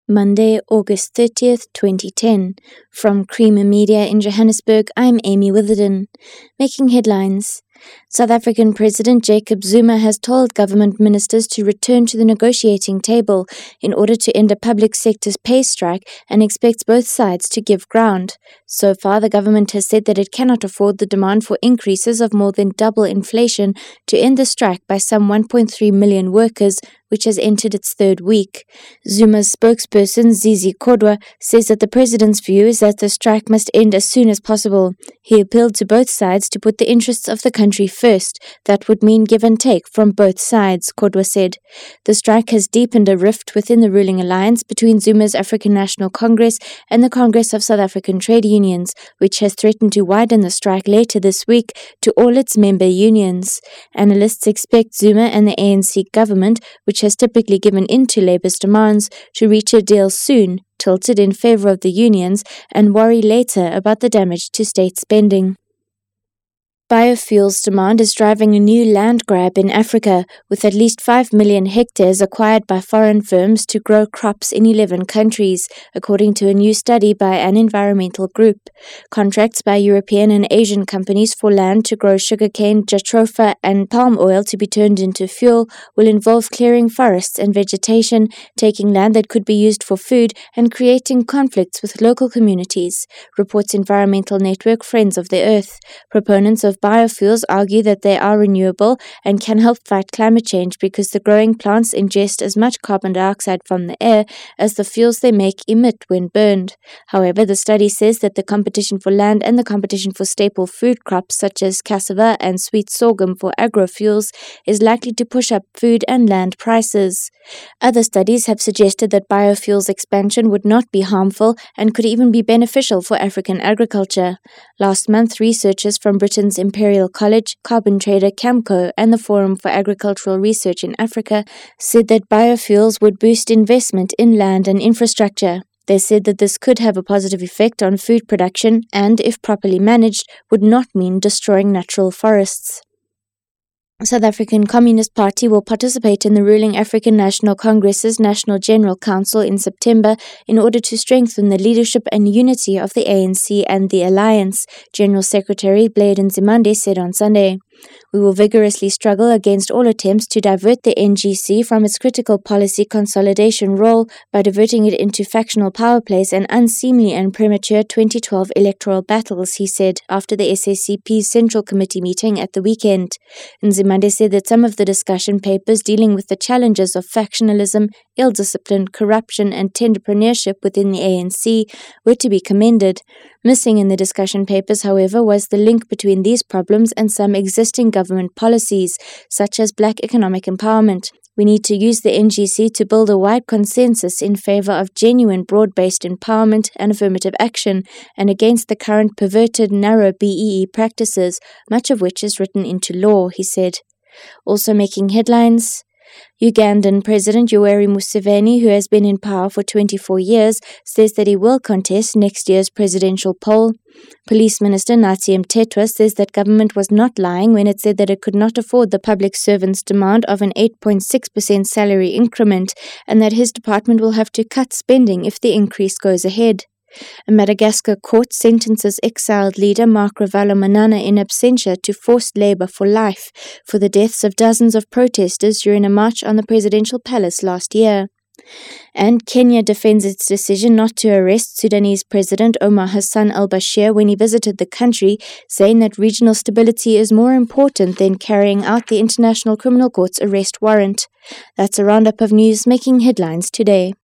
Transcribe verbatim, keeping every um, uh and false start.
Monday, August thirtieth, twenty ten. From Creamer Media in Johannesburg, I'm Amy Witherden. Making headlines. South African President Jacob Zuma has told government ministers to return to the negotiating table in order to end a public sector's pay strike and expects both sides to give ground. So far, the government has said that it cannot afford the demand for increases of more than double inflation to end the strike by some one point three million workers, which has entered its third week. Zuma's spokesperson, Zizi Kodwa, says that the president's view is that the strike must end as soon as possible. He appealed to both sides to put the interests of the country first. That would mean give and take from both sides, Kodwa said. The strike has deepened a rift within the ruling alliance between Zuma's African National Congress and the Congress of South African Trade Unions, which has threatened to widen the strike later this week to all its member unions. Analysts expect Zuma and the A N C government, which has typically given in to Labour's demands, to reach a deal soon, tilted in favour of the unions, and worry later about the damage to state spending. Biofuels demand is driving a new land grab in Africa, with at least five million hectares acquired by foreign firms to grow crops in eleven countries, according to a new study by an environmental group. Contracts by European and Asian companies for land to grow sugarcane, jatropha, and palm oil to be turned into fuel will involve clearing forests and vegetation, taking land that could be used for food, and creating conflicts with local communities, reports environmental network Friends of the Earth. Proponents of biofuels argue that they are renewable and can help fight climate change because the growing plants ingest as much carbon dioxide from the air as the fuels they make emit when burned. However, the study says that the competition for land and the competition for staple food crops such as cassava and sweet sorghum for agrofuels is likely to push up food and land prices. Other studies have suggested that biofuels expansion would not be harmful and could even be beneficial for African agriculture. Last month, researchers from Britain's Imperial College, carbon trader Camco, and the Forum for Agricultural Research in Africa said that biofuels would boost investment in land and infrastructure. They said that this could have a positive effect on food production and, if properly managed, would not mean destroying natural forests. South African Communist Party will participate in the ruling African National Congress's National General Council in September in order to strengthen the leadership and unity of the A N C and the alliance, General Secretary Blade Nzimande said on Sunday. We will vigorously struggle against all attempts to divert the N G C from its critical policy consolidation role by diverting it into factional power plays and unseemly and premature twenty twelve electoral battles, he said after the S A C P's Central Committee meeting at the weekend. Nzimande said that some of the discussion papers dealing with the challenges of factionalism, ill-discipline, corruption and tenderpreneurship within the A N C were to be commended. Missing in the discussion papers, however, was the link between these problems and some existing government policies, such as black economic empowerment. We need to use the N G C to build a wide consensus in favor of genuine broad-based empowerment and affirmative action, and against the current perverted, narrow B E E practices, much of which is written into law, he said. Also making headlines. Ugandan President Yoweri Museveni, who has been in power for twenty-four years, says that he will contest next year's presidential poll. Police Minister Nathi Mthethwa says that government was not lying when it said that it could not afford the public servant's demand of an eight point six percent salary increment and that his department will have to cut spending if the increase goes ahead. A Madagascar court sentences exiled leader Marc Ravalomanana in absentia to forced labor for life for the deaths of dozens of protesters during a march on the presidential palace last year. And Kenya defends its decision not to arrest Sudanese President Omar Hassan al-Bashir when he visited the country, saying that regional stability is more important than carrying out the International Criminal Court's arrest warrant. That's a roundup of news making headlines today.